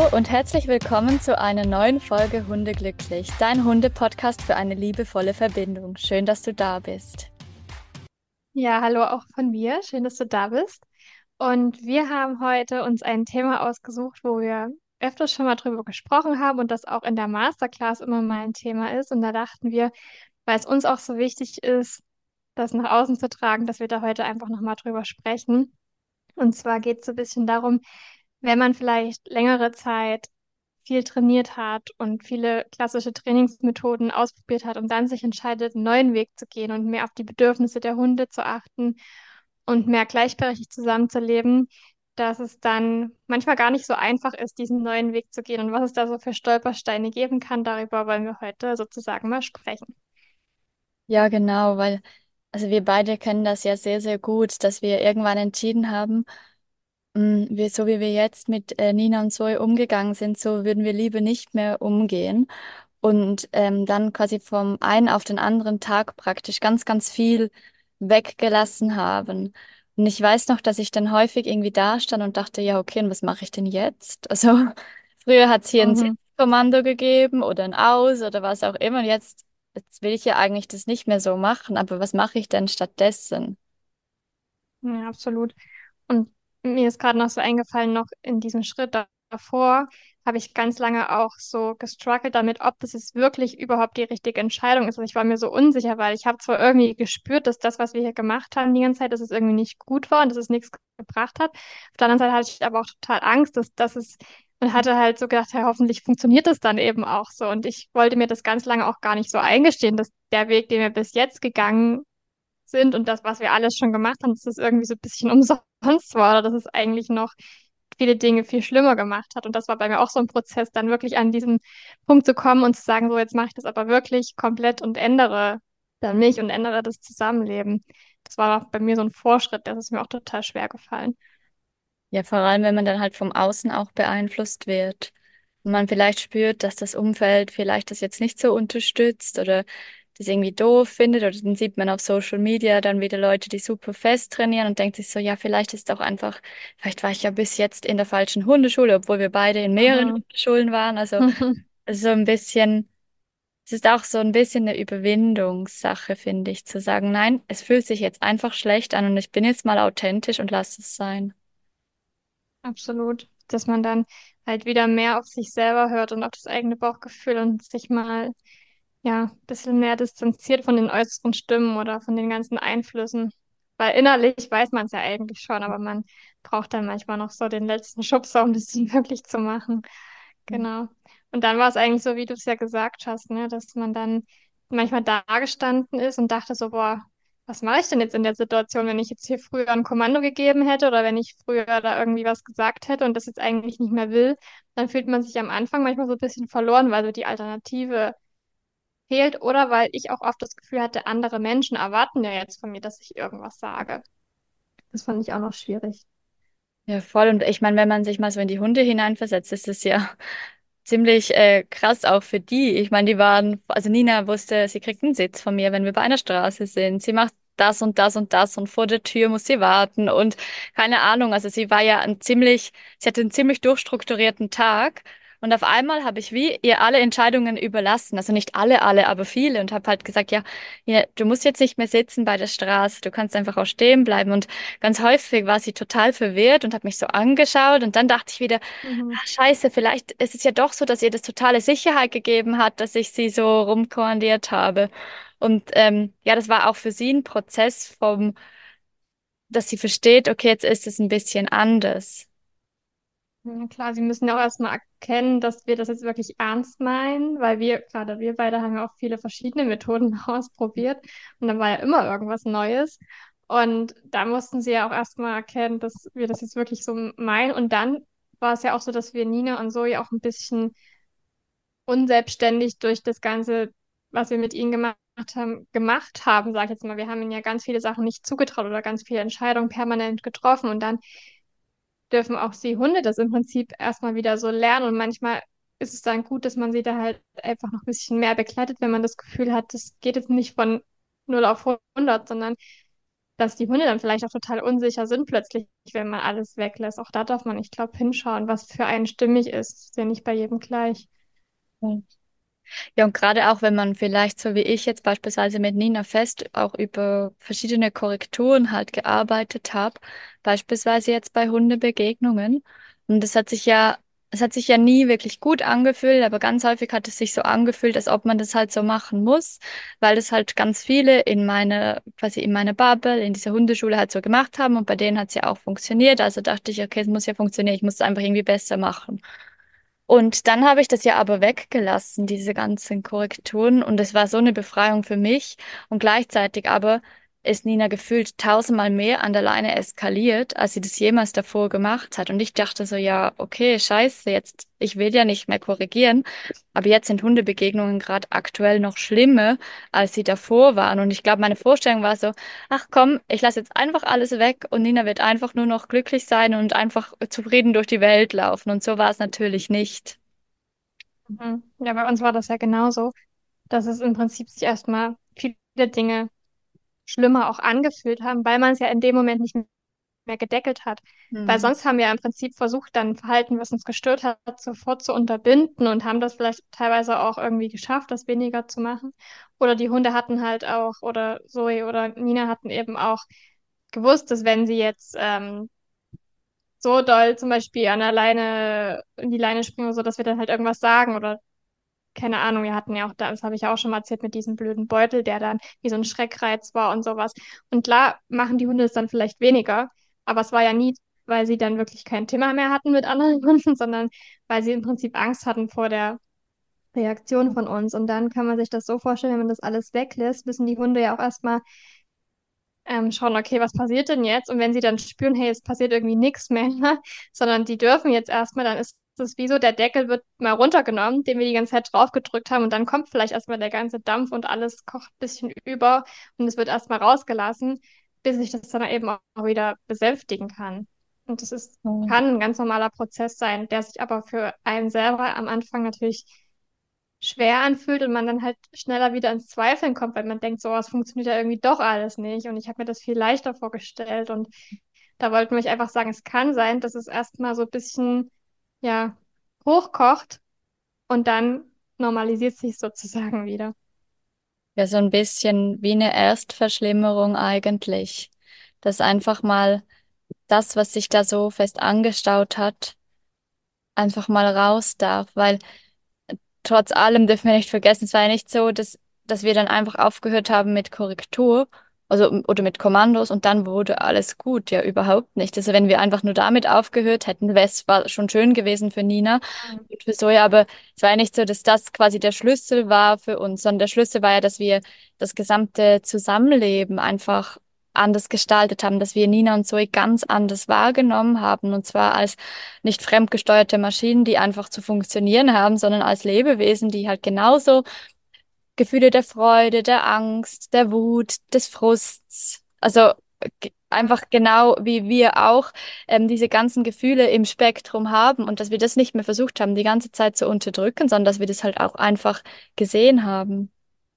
und herzlich willkommen zu einer neuen Folge Hundeglücklich, dein Hunde-Podcast für eine liebevolle Verbindung. Schön, dass du da bist. Ja, hallo auch von mir. Schön, dass du da bist. Und wir haben heute uns ein Thema ausgesucht, wo wir öfters schon mal drüber gesprochen haben und das auch in der Masterclass immer mal ein Thema ist. Und da dachten wir, weil es uns auch so wichtig ist, das nach außen zu tragen, dass wir da heute einfach nochmal drüber sprechen. Und zwar geht es so ein bisschen darum, wenn man vielleicht längere Zeit viel trainiert hat und viele klassische Trainingsmethoden ausprobiert hat und dann sich entscheidet, einen neuen Weg zu gehen und mehr auf die Bedürfnisse der Hunde zu achten und mehr gleichberechtigt zusammenzuleben, dass es dann manchmal gar nicht so einfach ist, diesen neuen Weg zu gehen und was es da so für Stolpersteine geben kann. Darüber wollen wir heute sozusagen mal sprechen. Ja, genau, weil also wir beide kennen das ja sehr, sehr gut, dass wir irgendwann entschieden haben, so wie wir jetzt mit Nina und Zoe umgegangen sind, so würden wir lieber nicht mehr umgehen. Und dann quasi vom einen auf den anderen Tag praktisch ganz, ganz viel weggelassen haben. Und ich weiß noch, dass ich dann häufig irgendwie da stand und dachte, ja, okay, und was mache ich denn jetzt? Also früher hat es hier ein Mhm. Sitzkommando gegeben oder ein Aus oder was auch immer. Und jetzt will ich ja eigentlich das nicht mehr so machen, aber was mache ich denn stattdessen? Ja, absolut. Und mir ist gerade noch so eingefallen, noch in diesem Schritt davor habe ich ganz lange auch so gestruggelt damit, ob das jetzt wirklich überhaupt die richtige Entscheidung ist. Also ich war mir so unsicher, weil ich habe zwar irgendwie gespürt, dass das, was wir hier gemacht haben die ganze Zeit, dass es irgendwie nicht gut war und dass es nichts gebracht hat. Auf der anderen Seite hatte ich aber auch total Angst, dass es und hatte halt so gedacht, ja, hoffentlich funktioniert das dann eben auch so. Und ich wollte mir das ganz lange auch gar nicht so eingestehen, dass der Weg, den wir bis jetzt gegangen sind und das, was wir alles schon gemacht haben, dass es irgendwie so ein bisschen umsonst war oder dass es eigentlich noch viele Dinge viel schlimmer gemacht hat. Und das war bei mir auch so ein Prozess, dann wirklich an diesen Punkt zu kommen und zu sagen, so jetzt mache ich das aber wirklich komplett und ändere dann mich und ändere das Zusammenleben. Das war bei mir so ein Vorschritt, das ist mir auch total schwer gefallen. Ja, vor allem, wenn man dann halt vom Außen auch beeinflusst wird und man vielleicht spürt, dass das Umfeld vielleicht das jetzt nicht so unterstützt oder das irgendwie doof findet oder dann sieht man auf Social Media dann wieder Leute, die super fest trainieren und denkt sich so, ja, vielleicht ist auch einfach, vielleicht war ich ja bis jetzt in der falschen Hundeschule, obwohl wir beide in mehreren Mhm. Hundeschulen waren. Also so ein bisschen, es ist auch so ein bisschen eine Überwindungssache, finde ich, zu sagen, nein, es fühlt sich jetzt einfach schlecht an und ich bin jetzt mal authentisch und lass es sein. Absolut. Dass man dann halt wieder mehr auf sich selber hört und auf das eigene Bauchgefühl und sich mal ja, ein bisschen mehr distanziert von den äußeren Stimmen oder von den ganzen Einflüssen. Weil innerlich weiß man es ja eigentlich schon, aber man braucht dann manchmal noch so den letzten Schubser, um das dann wirklich zu machen. Genau. Und dann war es eigentlich so, wie du es ja gesagt hast, ne, dass man dann manchmal da gestanden ist und dachte so, boah, was mache ich denn jetzt in der Situation, wenn ich jetzt hier früher ein Kommando gegeben hätte oder wenn ich früher da irgendwie was gesagt hätte und das jetzt eigentlich nicht mehr will, dann fühlt man sich am Anfang manchmal so ein bisschen verloren, weil so die Alternative fehlt oder weil ich auch oft das Gefühl hatte, andere Menschen erwarten ja jetzt von mir, dass ich irgendwas sage. Das fand ich auch noch schwierig. Ja, voll. Und ich meine, wenn man sich mal so in die Hunde hineinversetzt, ist es ja ziemlich krass auch für die. Ich meine, die waren, also Nina wusste, sie kriegt einen Sitz von mir, wenn wir bei einer Straße sind. Sie macht das und das und das und vor der Tür muss sie warten und keine Ahnung. Also sie hatte einen ziemlich durchstrukturierten Tag. Und auf einmal habe ich wie ihr alle Entscheidungen überlassen. Also nicht alle, aber viele. Und habe halt gesagt, ja, ja, du musst jetzt nicht mehr sitzen bei der Straße. Du kannst einfach auch stehen bleiben. Und ganz häufig war sie total verwirrt und hat mich so angeschaut. Und dann dachte ich wieder, Mhm. ah, Scheiße, vielleicht ist es ja doch so, dass ihr das totale Sicherheit gegeben hat, dass ich sie so rumkommandiert habe. Und ja, das war auch für sie ein Prozess dass sie versteht, okay, jetzt ist es ein bisschen anders. Ja, klar, sie müssen ja auch erstmal erkennen, dass wir das jetzt wirklich ernst meinen, weil wir, gerade wir beide haben ja auch viele verschiedene Methoden ausprobiert und dann war ja immer irgendwas Neues. Und da mussten sie ja auch erstmal erkennen, dass wir das jetzt wirklich so meinen. Und dann war es ja auch so, dass wir Nina und Zoe auch ein bisschen unselbstständig durch das Ganze, was wir mit ihnen gemacht haben, sage ich jetzt mal. Wir haben ihnen ja ganz viele Sachen nicht zugetraut oder ganz viele Entscheidungen permanent getroffen und dann dürfen auch die Hunde das im Prinzip erstmal wieder so lernen und manchmal ist es dann gut, dass man sie da halt einfach noch ein bisschen mehr begleitet, wenn man das Gefühl hat, das geht jetzt nicht von 0 auf 100, sondern dass die Hunde dann vielleicht auch total unsicher sind plötzlich, wenn man alles weglässt. Auch da darf man, ich glaube, hinschauen, was für einen stimmig ist. Ist ja nicht bei jedem gleich. Ja, und gerade auch, wenn man vielleicht, so wie ich jetzt beispielsweise mit Nina Fest auch über verschiedene Korrekturen halt gearbeitet habe, beispielsweise jetzt bei Hundebegegnungen. Und es hat sich ja nie wirklich gut angefühlt, aber ganz häufig hat es sich so angefühlt, als ob man das halt so machen muss, weil das halt ganz viele quasi in meiner Bubble, in dieser Hundeschule halt so gemacht haben und bei denen hat es ja auch funktioniert. Also dachte ich, okay, es muss ja funktionieren, ich muss es einfach irgendwie besser machen. Und dann habe ich das ja aber weggelassen, diese ganzen Korrekturen. Und es war so eine Befreiung für mich. Und gleichzeitig aber ist Nina gefühlt tausendmal mehr an der Leine eskaliert, als sie das jemals davor gemacht hat. Und ich dachte so, ja, okay, scheiße, jetzt, ich will ja nicht mehr korrigieren. Aber jetzt sind Hundebegegnungen gerade aktuell noch schlimmer, als sie davor waren. Und ich glaube, meine Vorstellung war so, ach komm, ich lasse jetzt einfach alles weg und Nina wird einfach nur noch glücklich sein und einfach zufrieden durch die Welt laufen. Und so war es natürlich nicht. Mhm. Ja, bei uns war das ja genauso, dass es im Prinzip sich erstmal viele Dinge schlimmer auch angefühlt haben, weil man es ja in dem Moment nicht mehr gedeckelt hat. Weil Hm. sonst haben wir ja im Prinzip versucht, dann ein Verhalten, was uns gestört hat, sofort zu unterbinden und haben das vielleicht teilweise auch irgendwie geschafft, das weniger zu machen. Oder die Hunde hatten halt auch, oder Zoe oder Nina hatten eben auch gewusst, dass wenn sie jetzt so doll zum Beispiel an der Leine, in die Leine springen oder so, dass wir dann halt irgendwas sagen oder keine Ahnung, wir hatten ja auch, das habe ich ja auch schon mal erzählt, mit diesem blöden Beutel, der dann wie so ein Schreckreiz war und sowas. Und klar machen die Hunde es dann vielleicht weniger, aber es war ja nie, weil sie dann wirklich kein Thema mehr hatten mit anderen Hunden, sondern weil sie im Prinzip Angst hatten vor der Reaktion von uns. Und dann kann man sich das so vorstellen, wenn man das alles weglässt, müssen die Hunde ja auch erstmal schauen, okay, was passiert denn jetzt? Und wenn sie dann spüren, hey, es passiert irgendwie nichts mehr, sondern die dürfen jetzt erstmal, dann ist es wie so, der Deckel wird mal runtergenommen, den wir die ganze Zeit drauf gedrückt haben und dann kommt vielleicht erstmal der ganze Dampf und alles kocht ein bisschen über und es wird erstmal rausgelassen, bis sich das dann eben auch wieder besänftigen kann. Und das ist, kann ein ganz normaler Prozess sein, der sich aber für einen selber am Anfang natürlich schwer anfühlt und man dann halt schneller wieder ins Zweifeln kommt, weil man denkt, so, es funktioniert ja irgendwie doch alles nicht. Und ich habe mir das viel leichter vorgestellt. Und da wollten wir euch einfach sagen, es kann sein, dass es erstmal so ein bisschen, ja, hochkocht und dann normalisiert sich sozusagen wieder. Ja, so ein bisschen wie eine Erstverschlimmerung eigentlich. Dass einfach mal das, was sich da so fest angestaut hat, einfach mal raus darf. Weil trotz allem dürfen wir nicht vergessen, es war ja nicht so, dass wir dann einfach aufgehört haben mit Korrektur, also oder mit Kommandos und dann wurde alles gut. Ja, überhaupt nicht. Also wenn wir einfach nur damit aufgehört hätten, wäre es war schon schön gewesen für Nina Mhm. und für Zoe, aber es war ja nicht so, dass das quasi der Schlüssel war für uns, sondern der Schlüssel war ja, dass wir das gesamte Zusammenleben einfach anders gestaltet haben, dass wir Nina und Zoe ganz anders wahrgenommen haben und zwar als nicht fremdgesteuerte Maschinen, die einfach zu funktionieren haben, sondern als Lebewesen, die halt genauso Gefühle der Freude, der Angst, der Wut, des Frusts, also einfach genau wie wir auch diese ganzen Gefühle im Spektrum haben und dass wir das nicht mehr versucht haben, die ganze Zeit zu unterdrücken, sondern dass wir das halt auch einfach gesehen haben.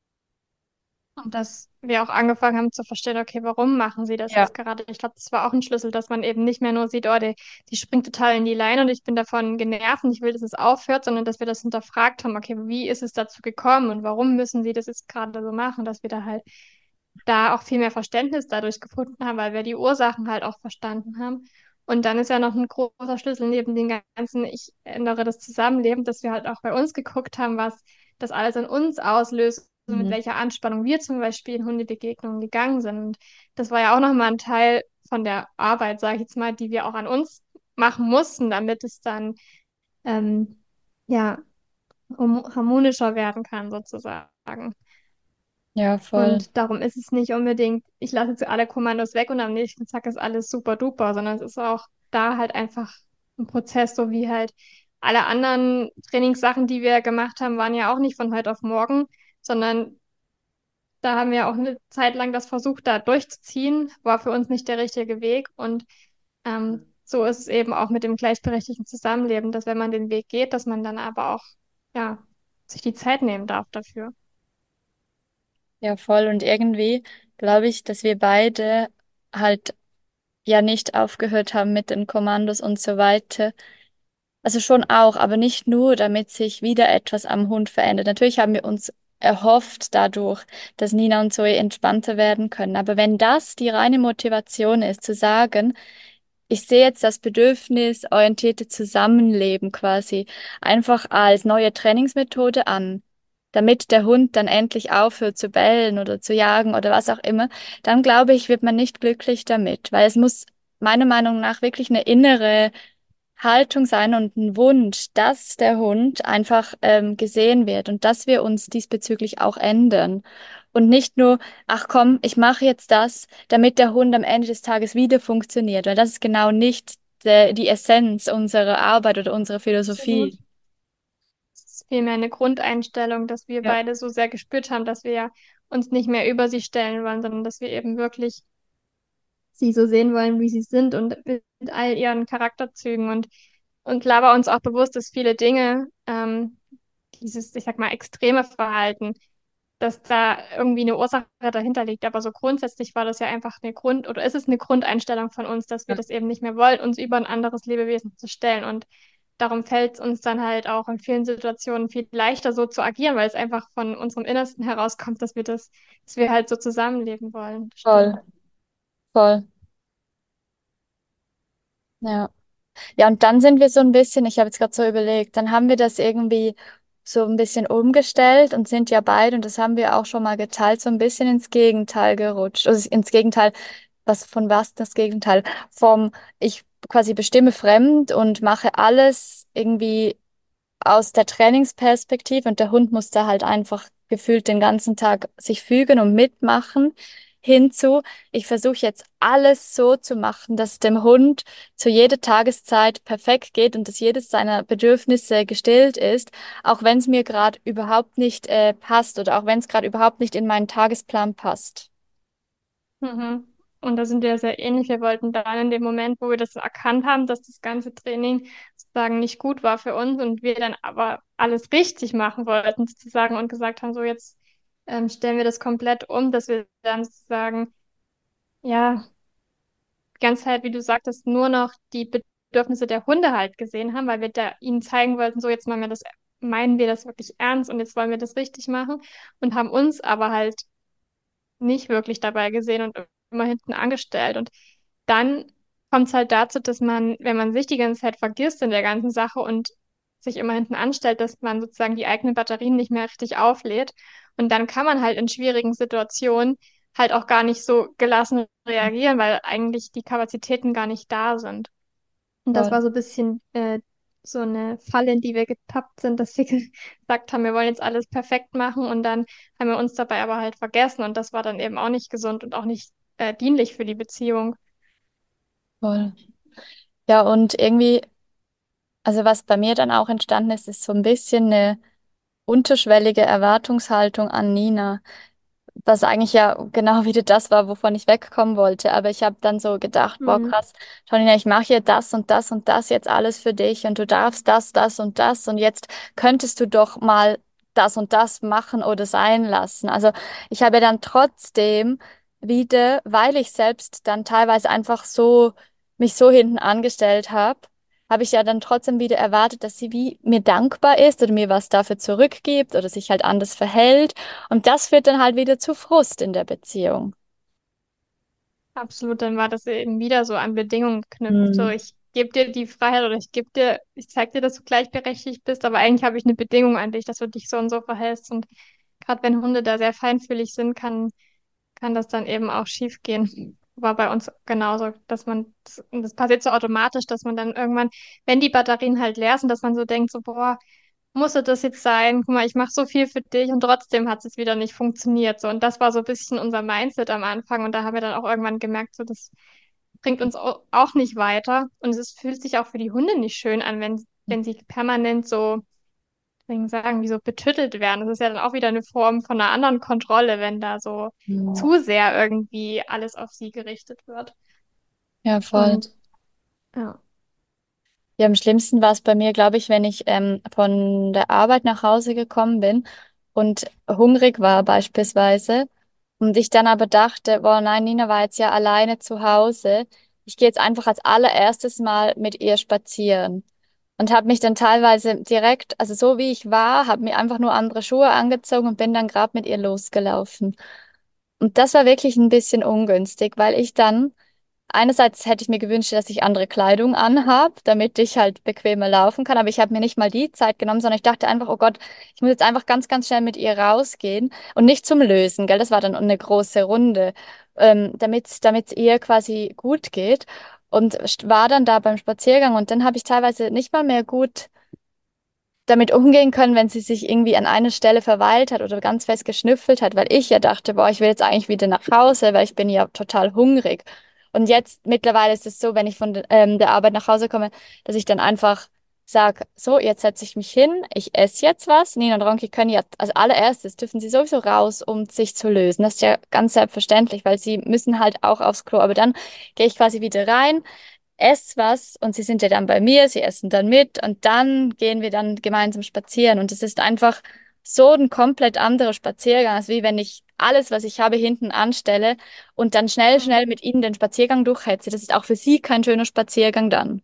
Und dass wir auch angefangen haben zu verstehen, okay, warum machen sie das Ja. jetzt gerade? Ich glaube, das war auch ein Schlüssel, dass man eben nicht mehr nur sieht, oh, die springt total in die Leine und ich bin davon genervt und ich will, dass es aufhört, sondern dass wir das hinterfragt haben, okay, wie ist es dazu gekommen und warum müssen sie das jetzt gerade so machen, dass wir da halt da auch viel mehr Verständnis dadurch gefunden haben, weil wir die Ursachen halt auch verstanden haben. Und dann ist ja noch ein großer Schlüssel neben den ganzen, ich ändere das Zusammenleben, dass wir halt auch bei uns geguckt haben, was das alles in uns auslöst und mit Mhm. welcher Anspannung wir zum Beispiel in Hundebegegnungen gegangen sind. Und das war ja auch nochmal ein Teil von der Arbeit, sage ich jetzt mal, die wir auch an uns machen mussten, damit es dann ähm, ja harmonischer werden kann, sozusagen. Ja, voll. Und darum ist es nicht unbedingt, ich lasse jetzt alle Kommandos weg und am nächsten Tag ist alles super duper, sondern es ist auch da halt einfach ein Prozess, so wie halt alle anderen Trainingssachen, die wir gemacht haben, waren ja auch nicht von heute auf morgen, sondern da haben wir auch eine Zeit lang das versucht, da durchzuziehen, war für uns nicht der richtige Weg. Und so ist es eben auch mit dem gleichberechtigten Zusammenleben, dass wenn man den Weg geht, dass man dann aber auch, ja, sich die Zeit nehmen darf dafür. Ja, voll. Und irgendwie glaube ich, dass wir beide halt ja nicht aufgehört haben mit den Kommandos und so weiter. Also schon auch, aber nicht nur, damit sich wieder etwas am Hund verändert. Natürlich haben wir uns erhofft dadurch, dass Nina und Zoe entspannter werden können. Aber wenn das die reine Motivation ist, zu sagen, ich sehe jetzt das bedürfnisorientierte Zusammenleben quasi einfach als neue Trainingsmethode an, damit der Hund dann endlich aufhört zu bellen oder zu jagen oder was auch immer, dann glaube ich, wird man nicht glücklich damit, weil es muss meiner Meinung nach wirklich eine innere Haltung sein und ein Wunsch, dass der Hund einfach gesehen wird und dass wir uns diesbezüglich auch ändern. Und nicht nur, ach komm, ich mache jetzt das, damit der Hund am Ende des Tages wieder funktioniert, weil das ist genau nicht die Essenz unserer Arbeit oder unserer Absolut. Philosophie. Es ist vielmehr eine Grundeinstellung, dass wir Ja, beide so sehr gespürt haben, dass wir uns nicht mehr über sie stellen wollen, sondern dass wir eben wirklich sie so sehen wollen, wie sie sind und mit all ihren Charakterzügen. Und klar war uns auch bewusst, dass viele Dinge, dieses, ich sag mal, extreme Verhalten, dass da irgendwie eine Ursache dahinter liegt. Aber so grundsätzlich war das ja einfach eine oder ist es eine Grundeinstellung von uns, dass wir ja, das eben nicht mehr wollen, uns über ein anderes Lebewesen zu stellen. Und darum fällt es uns dann halt auch in vielen Situationen viel leichter, so zu agieren, weil es einfach von unserem Innersten herauskommt, dass wir halt so zusammenleben wollen. Das stimmt. voll, voll. Ja. Ja, und dann sind wir so ein bisschen, ich habe jetzt gerade so überlegt, dann haben wir das irgendwie so ein bisschen umgestellt und sind ja beide, und das haben wir auch schon mal geteilt, so ein bisschen ins Gegenteil gerutscht. Also ins Gegenteil, von was das Gegenteil? Ich quasi bestimme fremd und mache alles irgendwie aus der Trainingsperspektive und der Hund muss da halt einfach gefühlt den ganzen Tag sich fügen und mitmachen. Hinzu, ich versuche jetzt alles so zu machen, dass es dem Hund zu jeder Tageszeit perfekt geht und dass jedes seiner Bedürfnisse gestillt ist, auch wenn es mir gerade überhaupt nicht passt oder auch wenn es gerade überhaupt nicht in meinen Tagesplan passt. Mhm. Und da sind wir sehr ähnlich. Wir wollten dann in dem Moment, wo wir das erkannt haben, dass das ganze Training sozusagen nicht gut war für uns und wir dann aber alles richtig machen wollten sozusagen und gesagt haben, so jetzt stellen wir das komplett um, dass wir dann sozusagen, ja, die ganze Zeit, wie du sagtest, nur noch die Bedürfnisse der Hunde halt gesehen haben, weil wir da ihnen zeigen wollten, so jetzt meinen wir das wirklich ernst und jetzt wollen wir das richtig machen und haben uns aber halt nicht wirklich dabei gesehen und immer hinten angestellt. Und dann kommt es halt dazu, dass man, wenn man sich die ganze Zeit vergisst in der ganzen Sache und sich immer hinten anstellt, dass man sozusagen die eigenen Batterien nicht mehr richtig auflädt. Und dann kann man halt in schwierigen Situationen halt auch gar nicht so gelassen reagieren, weil eigentlich die Kapazitäten gar nicht da sind. Und das Voll, war so ein bisschen so eine Falle, in die wir getappt sind, dass wir gesagt haben, wir wollen jetzt alles perfekt machen und dann haben wir uns dabei aber halt vergessen und das war dann eben auch nicht gesund und auch nicht dienlich für die Beziehung. voll. Ja, und irgendwie, also was bei mir dann auch entstanden ist, ist so ein bisschen eine unterschwellige Erwartungshaltung an Nina. Was eigentlich ja genau wieder das war, wovon ich wegkommen wollte. Aber ich habe dann so gedacht, boah, Hm. krass, Janina, ich mache hier das und das und das jetzt alles für dich und du darfst das, das und das und jetzt könntest du doch mal das und das machen oder sein lassen. Also ich habe dann trotzdem wieder, weil ich selbst dann teilweise einfach so mich so hinten angestellt habe ich ja dann trotzdem wieder erwartet, dass sie wie mir dankbar ist oder mir was dafür zurückgibt oder sich halt anders verhält. Und das führt dann halt wieder zu Frust in der Beziehung. Absolut, dann war das eben wieder so an Bedingungen geknüpft. So, Hm. ich gebe dir die Freiheit oder ich zeig dir, dass du gleichberechtigt bist, aber eigentlich habe ich eine Bedingung an dich, dass du dich so und so verhältst. Und gerade wenn Hunde da sehr feinfühlig sind, kann das dann eben auch schief gehen. War bei uns genauso, das passiert so automatisch, dass man dann irgendwann, wenn die Batterien halt leer sind, dass man so denkt, so, boah, musste das jetzt sein? Guck mal, ich mache so viel für dich und trotzdem hat es wieder nicht funktioniert. So, und das war so ein bisschen unser Mindset am Anfang. Und da haben wir dann auch irgendwann gemerkt, so, das bringt uns auch nicht weiter. Und es fühlt sich auch für die Hunde nicht schön an, wenn sie permanent so, wie soll ich sagen, wie so betüttelt werden. Das ist ja dann auch wieder eine Form von einer anderen Kontrolle, wenn da so Hm. zu sehr irgendwie alles auf sie gerichtet wird. Ja, voll. Und ja. Ja, am schlimmsten war es bei mir, glaube ich, wenn ich von der Arbeit nach Hause gekommen bin und hungrig war beispielsweise. Und ich dann aber dachte, boah, nein, Nina war jetzt ja alleine zu Hause. Ich gehe jetzt einfach als allererstes Mal mit ihr spazieren. Und habe mich dann teilweise direkt, also so wie ich war, habe mir einfach nur andere Schuhe angezogen und bin dann gerade mit ihr losgelaufen. Und das war wirklich ein bisschen ungünstig, weil ich dann einerseits hätte ich mir gewünscht, dass ich andere Kleidung anhabe, damit ich halt bequemer laufen kann. Aber ich habe mir nicht mal die Zeit genommen, sondern ich dachte einfach, oh Gott, ich muss jetzt einfach ganz, ganz schnell mit ihr rausgehen und nicht zum Lösen, gell? Das war dann eine große Runde, damit es ihr quasi gut geht. Und war dann da beim Spaziergang und dann habe ich teilweise nicht mal mehr gut damit umgehen können, wenn sie sich irgendwie an einer Stelle verweilt hat oder ganz fest geschnüffelt hat, weil ich ja dachte, boah, ich will jetzt eigentlich wieder nach Hause, weil ich bin ja total hungrig. Und jetzt mittlerweile ist es so, wenn ich von der Arbeit nach Hause komme, dass ich dann einfach sage, so, jetzt setze ich mich hin, ich esse jetzt was. Nina und Ronki können ja, als allererstes dürfen sie sowieso raus, um sich zu lösen. Das ist ja ganz selbstverständlich, weil sie müssen halt auch aufs Klo. Aber dann gehe ich quasi wieder rein, esse was und sie sind ja dann bei mir, sie essen dann mit und dann gehen wir dann gemeinsam spazieren und es ist einfach so ein komplett anderer Spaziergang, als wie wenn ich alles, was ich habe, hinten anstelle und dann schnell, schnell Mhm. mit ihnen den Spaziergang durchhetze. Das ist auch für sie kein schöner Spaziergang dann.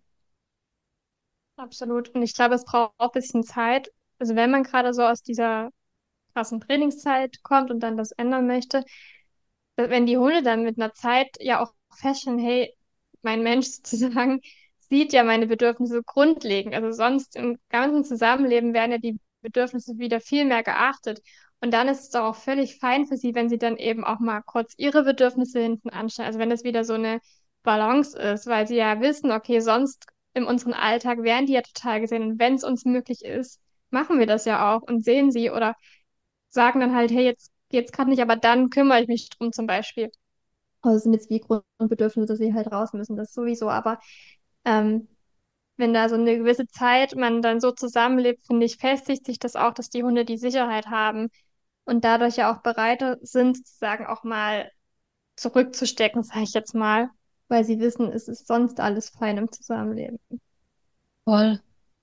Absolut. Und ich glaube, es braucht auch ein bisschen Zeit. Also wenn man gerade so aus dieser krassen Trainingszeit kommt und dann das ändern möchte, wenn die Hunde dann mit einer Zeit ja auch feststellen, hey, mein Mensch sozusagen sieht ja meine Bedürfnisse grundlegend. Also sonst im ganzen Zusammenleben werden ja die Bedürfnisse wieder viel mehr geachtet. Und dann ist es doch auch völlig fein für sie, wenn sie dann eben auch mal kurz ihre Bedürfnisse hinten anstellen. Also wenn das wieder so eine Balance ist, weil sie ja wissen, okay, sonst in unserem Alltag werden die ja total gesehen. Und wenn es uns möglich ist, machen wir das ja auch und sehen sie oder sagen dann halt, hey, jetzt geht's gerade nicht, aber dann kümmere ich mich drum zum Beispiel. Also es sind jetzt wie Grundbedürfnisse, dass sie halt raus müssen, das sowieso. Aber ähm, wenn da so eine gewisse Zeit man dann so zusammenlebt, finde ich, festigt sich das auch, dass die Hunde die Sicherheit haben und dadurch ja auch bereit sind, sozusagen auch mal zurückzustecken, sage ich jetzt mal, weil sie wissen, es ist sonst alles fein im Zusammenleben. Voll.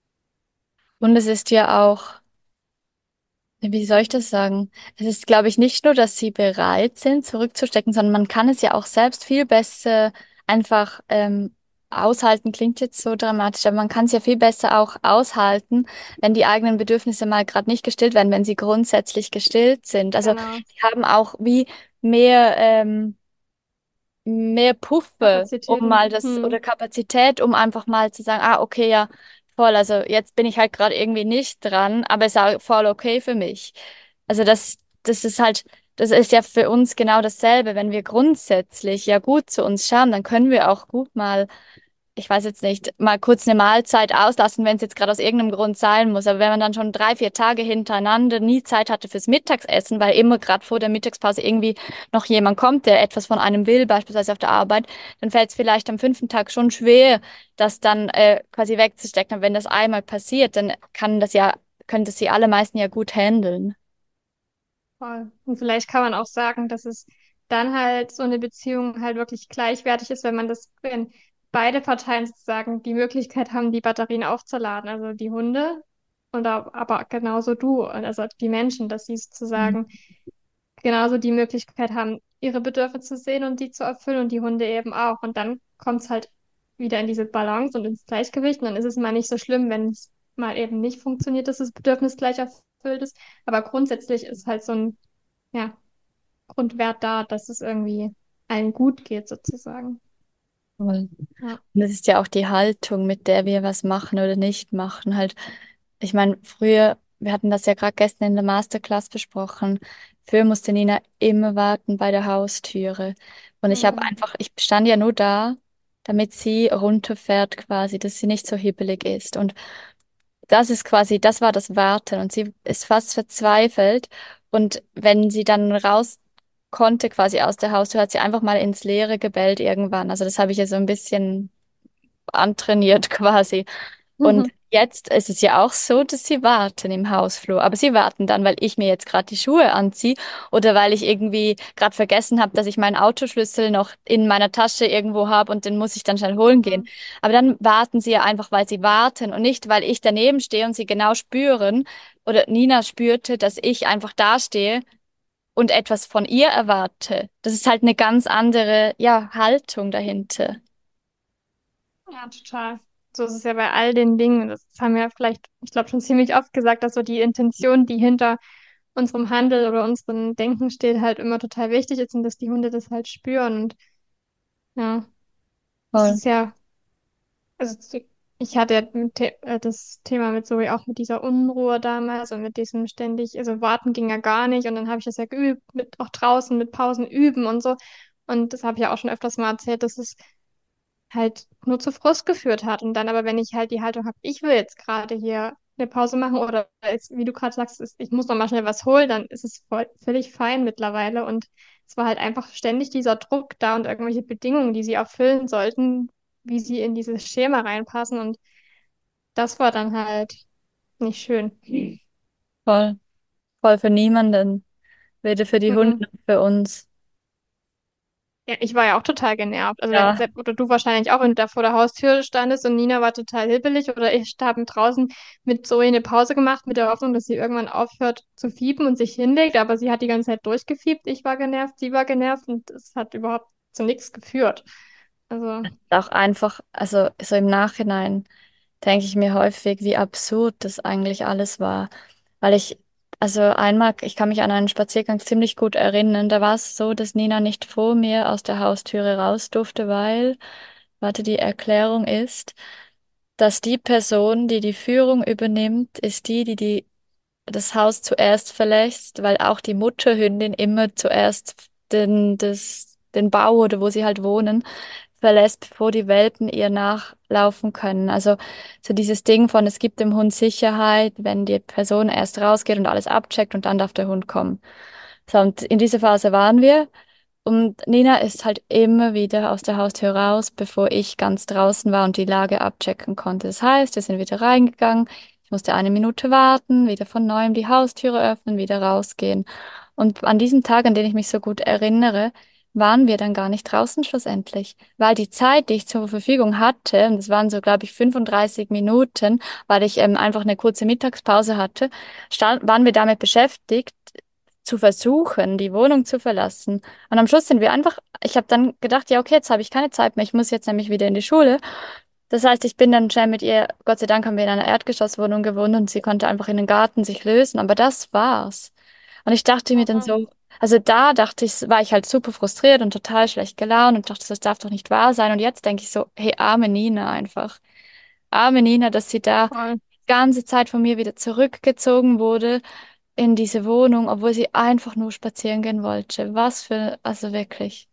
Und es ist ja auch, wie soll ich das sagen? Es ist, glaube ich, nicht nur, dass sie bereit sind, zurückzustecken, sondern man kann es ja auch selbst viel besser einfach aushalten. Klingt jetzt so dramatisch, aber man kann es ja viel besser auch aushalten, wenn die eigenen Bedürfnisse mal gerade nicht gestillt werden, wenn sie grundsätzlich gestillt sind. Also Genau. die haben auch wie mehr mehr Puffe, um Kapazitäten. mal das oder Hm. Kapazität, um einfach mal zu sagen, ah, okay, ja, voll, also jetzt bin ich halt gerade irgendwie nicht dran, aber ist auch voll okay für mich. Also das ist halt, das ist ja für uns genau dasselbe. Wenn wir grundsätzlich ja gut zu uns schauen, dann können wir auch gut mal, ich weiß jetzt nicht, mal kurz eine Mahlzeit auslassen, wenn es jetzt gerade aus irgendeinem Grund sein muss. Aber wenn man dann schon 3, 4 Tage hintereinander nie Zeit hatte fürs Mittagsessen, weil immer gerade vor der Mittagspause irgendwie noch jemand kommt, der etwas von einem will, beispielsweise auf der Arbeit, dann fällt es vielleicht am 5. Tag schon schwer, das dann quasi wegzustecken. Aber wenn das einmal passiert, dann können das die allermeisten ja gut handeln. Voll. Und vielleicht kann man auch sagen, dass es dann halt so eine Beziehung halt wirklich gleichwertig ist, wenn beide Parteien sozusagen die Möglichkeit haben, die Batterien aufzuladen, also die Hunde und aber genauso du, also die Menschen, dass sie Mhm. sozusagen genauso die Möglichkeit haben, ihre Bedürfnisse zu sehen und die zu erfüllen und die Hunde eben auch. Und dann kommt es halt wieder in diese Balance und ins Gleichgewicht. Und dann ist es mal nicht so schlimm, wenn es mal eben nicht funktioniert, dass das Bedürfnis gleich erfüllt ist. Aber grundsätzlich ist halt so ein, ja, Grundwert da, dass es irgendwie allen gut geht, sozusagen. Voll. Ja. Und das ist ja auch die Haltung, mit der wir was machen oder nicht machen. Halt, ich meine, früher, wir hatten das ja gerade gestern in der Masterclass besprochen, früher musste Nina immer warten bei der Haustüre. Und Mhm. ich stand ja nur da, damit sie runterfährt quasi, dass sie nicht so hibbelig ist. Und das ist quasi, das war das Warten. Und sie ist fast verzweifelt. Und wenn sie dann raus konnte, quasi aus der Haustür, hat sie einfach mal ins Leere gebellt irgendwann. Also das habe ich ja so ein bisschen antrainiert quasi. Und Mhm. jetzt ist es ja auch so, dass sie warten im Hausflur. Aber sie warten dann, weil ich mir jetzt gerade die Schuhe anziehe oder weil ich irgendwie gerade vergessen habe, dass ich meinen Autoschlüssel noch in meiner Tasche irgendwo habe und den muss ich dann schnell holen gehen. Mhm. Aber dann warten sie ja einfach, weil sie warten und nicht, weil ich daneben stehe und sie genau spüren oder Nina spürte, dass ich einfach da stehe und etwas von ihr erwarte. Das ist halt eine ganz andere, ja, Haltung dahinter. Ja, total. So ist es ja bei all den Dingen. Das haben wir vielleicht, ich glaube, schon ziemlich oft gesagt, dass so die Intention, die hinter unserem Handel oder unserem Denken steht, halt immer total wichtig ist und dass die Hunde das halt spüren. Und ja, es Voll. ist ja, also ich hatte ja das Thema mit Zoe auch mit dieser Unruhe damals und mit diesem ständig, also warten ging ja gar nicht und dann habe ich das ja geübt, mit auch draußen mit Pausen üben und so. Und das habe ich ja auch schon öfters mal erzählt, dass es halt nur zu Frust geführt hat. Und dann aber, wenn ich halt die Haltung habe, ich will jetzt gerade hier eine Pause machen oder jetzt, wie du gerade sagst, ich muss noch mal schnell was holen, dann ist es völlig fein mittlerweile. Und es war halt einfach ständig dieser Druck da und irgendwelche Bedingungen, die sie erfüllen sollten, wie sie in dieses Schema reinpassen. Und das war dann halt nicht schön. Voll. Voll für niemanden. Weder für die Hunde Mhm. noch für uns. Ja, ich war ja auch total genervt. Also wenn, Ja, oder du wahrscheinlich auch, wenn du da vor der Haustür standest und Nina war total hibbelig oder ich habe draußen mit Zoe eine Pause gemacht mit der Hoffnung, dass sie irgendwann aufhört zu fiepen und sich hinlegt, aber sie hat die ganze Zeit durchgefiebt. Ich war genervt, sie war genervt und es hat überhaupt zu nichts geführt. Also, auch einfach, also so im Nachhinein denke ich mir häufig, wie absurd das eigentlich alles war. Weil also einmal, ich kann mich an einen Spaziergang ziemlich gut erinnern, da war es so, dass Nina nicht vor mir aus der Haustüre raus durfte, weil, warte, die Erklärung ist, dass die Person, die die Führung übernimmt, ist die das Haus zuerst verlässt, weil auch die Mutterhündin immer zuerst den Bau oder wo sie halt wohnen, verlässt, bevor die Welpen ihr nachlaufen können. Also so dieses Ding von, es gibt dem Hund Sicherheit, wenn die Person erst rausgeht und alles abcheckt und dann darf der Hund kommen. So, und in dieser Phase waren wir. Und Nina ist halt immer wieder aus der Haustür raus, bevor ich ganz draußen war und die Lage abchecken konnte. Das heißt, wir sind wieder reingegangen. Ich musste eine Minute warten, wieder von neuem die Haustüre öffnen, wieder rausgehen. Und an diesem Tag, an den ich mich so gut erinnere, waren wir dann gar nicht draußen schlussendlich, weil die Zeit, die ich zur Verfügung hatte, und das waren so, glaube ich, 35 Minuten, weil ich einfach eine kurze Mittagspause hatte, waren wir damit beschäftigt, zu versuchen, die Wohnung zu verlassen. Und am Schluss sind wir einfach, ich habe dann gedacht, ja, okay, jetzt habe ich keine Zeit mehr, ich muss jetzt nämlich wieder in die Schule. Das heißt, ich bin dann schnell mit ihr, Gott sei Dank haben wir in einer Erdgeschosswohnung gewohnt und sie konnte einfach in den Garten sich lösen, aber das war's. Und ich dachte mir dann ja, so, also da dachte ich, war ich halt super frustriert und total schlecht gelaunt und dachte, das darf doch nicht wahr sein. Und jetzt denke ich so, hey, arme Nina einfach. Arme Nina, dass sie da voll. die ganze Zeit von mir wieder zurückgezogen wurde in diese Wohnung, obwohl sie einfach nur spazieren gehen wollte. Was für, also wirklich.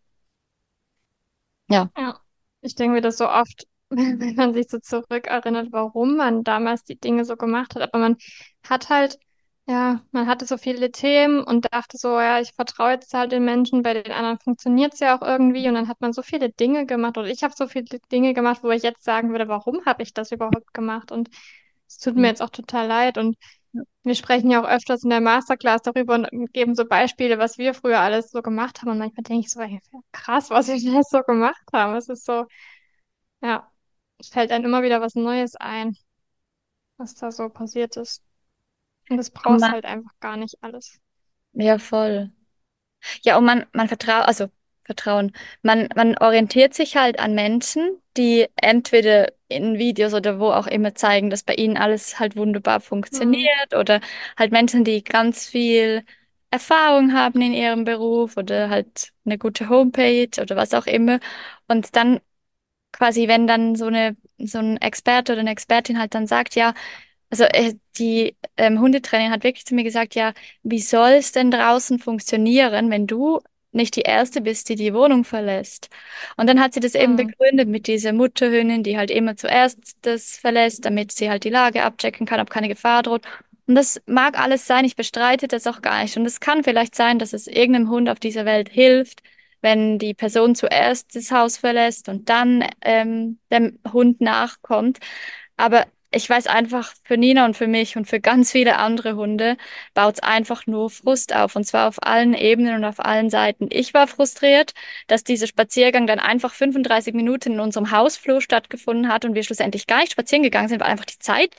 Ja. Ja, ich denke mir das so oft, wenn man sich so zurückerinnert, warum man damals die Dinge so gemacht hat. Aber man hat halt, ja, man hatte so viele Themen und dachte so, ja, ich vertraue jetzt halt den Menschen, bei den anderen funktioniert es ja auch irgendwie. Und dann hat man so viele Dinge gemacht oder ich habe so viele Dinge gemacht, wo ich jetzt sagen würde, warum habe ich das überhaupt gemacht? Und es tut mir jetzt auch total leid. Und wir sprechen ja auch öfters in der Masterclass darüber und geben so Beispiele, was wir früher alles so gemacht haben. Und manchmal denke ich so, ey, krass, was wir alles so gemacht haben. Es ist so, ja, es fällt einem immer wieder was Neues ein, was da so passiert ist. Und das brauchst Ma- halt einfach gar nicht alles. Ja, voll. Ja, und man vertraut, also Vertrauen. Man orientiert sich halt an Menschen, die entweder in Videos oder wo auch immer zeigen, dass bei ihnen alles halt wunderbar Hm, funktioniert oder halt Menschen, die ganz viel Erfahrung haben in ihrem Beruf oder halt eine gute Homepage oder was auch immer. Und dann quasi, wenn dann so ein Experte oder eine Expertin halt dann sagt, ja, also die Hundetrainerin hat wirklich zu mir gesagt, ja, wie soll es denn draußen funktionieren, wenn du nicht die Erste bist, die die Wohnung verlässt? Und dann hat sie das eben hm, begründet mit dieser Mutterhündin, die halt immer zuerst das verlässt, damit sie halt die Lage abchecken kann, ob keine Gefahr droht. Und das mag alles sein, ich bestreite das auch gar nicht. Und es kann vielleicht sein, dass es irgendeinem Hund auf dieser Welt hilft, wenn die Person zuerst das Haus verlässt und dann dem Hund nachkommt. Aber ich weiß einfach, für Nina und für mich und für ganz viele andere Hunde baut es einfach nur Frust auf. Und zwar auf allen Ebenen und auf allen Seiten. Ich war frustriert, dass dieser Spaziergang dann einfach 35 Minuten in unserem Hausflur stattgefunden hat und wir schlussendlich gar nicht spazieren gegangen sind, weil einfach die Zeit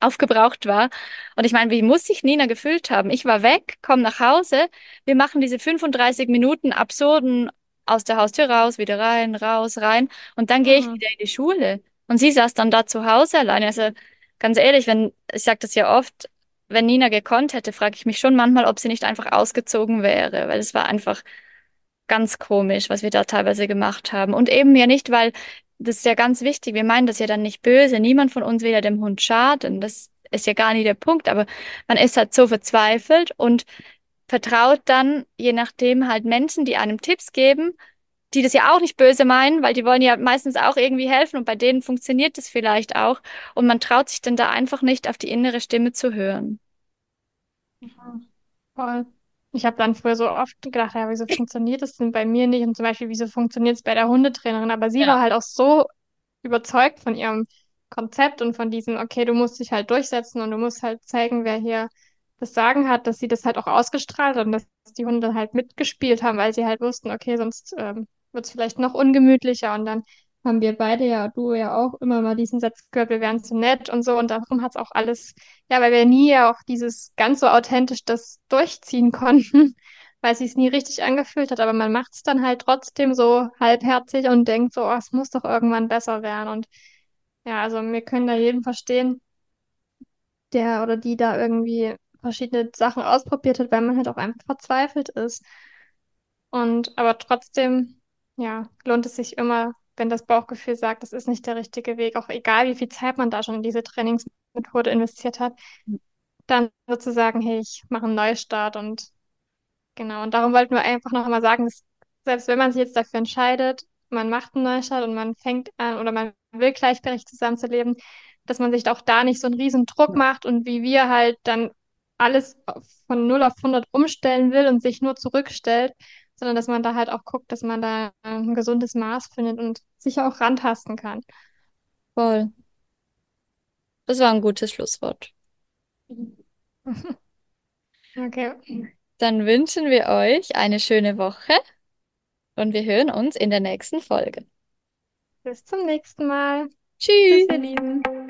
aufgebraucht war. Und ich meine, wie muss sich Nina gefühlt haben? Ich war weg, komme nach Hause, wir machen diese 35 Minuten absurden aus der Haustür raus, wieder rein, raus, rein. Und dann gehe ich Mhm. wieder in die Schule. Und sie saß dann da zu Hause alleine. Also ganz ehrlich, wenn, ich sage das ja oft, wenn Nina gekonnt hätte, frage ich mich schon manchmal, ob sie nicht einfach ausgezogen wäre, weil es war einfach ganz komisch, was wir da teilweise gemacht haben. Und eben ja nicht, weil das ist ja ganz wichtig, wir meinen das ja dann nicht böse. Niemand von uns will ja dem Hund schaden. Das ist ja gar nicht der Punkt, aber man ist halt so verzweifelt und vertraut dann, je nachdem, halt Menschen, die einem Tipps geben, die das ja auch nicht böse meinen, weil die wollen ja meistens auch irgendwie helfen und bei denen funktioniert das vielleicht auch. Und man traut sich dann da einfach nicht auf die innere Stimme zu hören. Mhm. Voll. Ich habe dann früher so oft gedacht, ja, wieso funktioniert das denn bei mir nicht? Und zum Beispiel, wieso funktioniert es bei der Hundetrainerin? Aber sie war Ja. halt auch so überzeugt von ihrem Konzept und von diesem, okay, du musst dich halt durchsetzen und du musst halt zeigen, wer hier das Sagen hat, dass sie das halt auch ausgestrahlt hat und dass die Hunde halt mitgespielt haben, weil sie halt wussten, okay, sonst wird es vielleicht noch ungemütlicher. Und dann haben wir beide ja, du ja auch, immer mal diesen Satz gehört, wir wären zu nett und so. Und darum hat es auch alles, ja, weil wir nie ja auch dieses ganz so authentisch das durchziehen konnten, weil sie es nie richtig angefühlt hat. Aber man macht es dann halt trotzdem so halbherzig und denkt so, oh, es muss doch irgendwann besser werden. Und ja, also wir können da jeden verstehen, der oder die da irgendwie verschiedene Sachen ausprobiert hat, weil man halt auch einfach verzweifelt ist. Und aber trotzdem, ja, lohnt es sich immer, wenn das Bauchgefühl sagt, das ist nicht der richtige Weg, auch egal wie viel Zeit man da schon in diese Trainingsmethode investiert hat, dann sozusagen, hey, ich mache einen Neustart und genau. Und darum wollten wir einfach noch mal sagen, dass selbst wenn man sich jetzt dafür entscheidet, man macht einen Neustart und man fängt an oder man will gleichberechtigt zusammenzuleben, dass man sich auch da nicht so einen riesen Druck macht und wie wir halt dann alles von 0 auf 100 umstellen will und sich nur zurückstellt, sondern dass man da halt auch guckt, dass man da ein gesundes Maß findet und sich auch rantasten kann. Voll. Das war ein gutes Schlusswort. Okay, Dann wünschen wir euch eine schöne Woche und wir hören uns in der nächsten Folge. bis zum nächsten Mal. Tschüss, Tschüss! ihr Lieben.